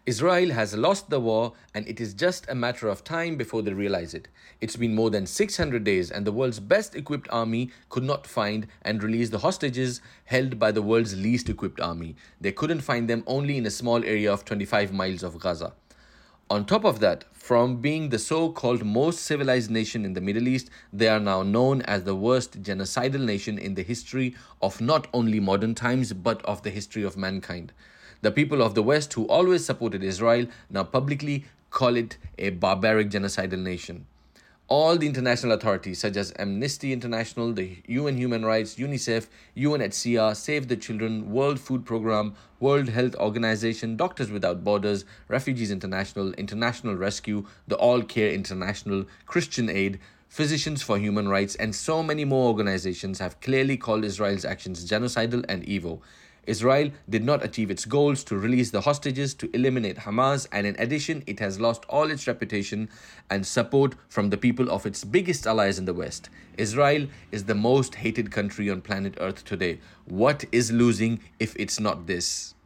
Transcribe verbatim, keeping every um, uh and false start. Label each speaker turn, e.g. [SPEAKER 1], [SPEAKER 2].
[SPEAKER 1] Israel has lost the war, and it is just a matter of time before they realize it. It's been more than six hundred days, and the world's best equipped army could not find and release the hostages held by the world's least equipped army. They couldn't find them only in a small area of twenty-five miles of Gaza. On top of that, from being the so-called most civilized nation in the Middle East, they are now known as the worst genocidal nation in the history of not only modern times, but of the history of mankind. The people of the West, who always supported Israel, now publicly call it a barbaric genocidal nation. All the international authorities such as Amnesty International, the U N Human Rights, UNICEF, U N H C R, Save the Children, World Food Programme, World Health Organization, Doctors Without Borders, Refugees International, International Rescue, the All Care International, Christian Aid, Physicians for Human Rights, and so many more organizations have clearly called Israel's actions genocidal and evil. Israel did not achieve its goals to release the hostages, to eliminate Hamas, and in addition, it has lost all its reputation and support from the people of its biggest allies in the West. Israel is the most hated country on planet Earth today. What is losing if it's not this?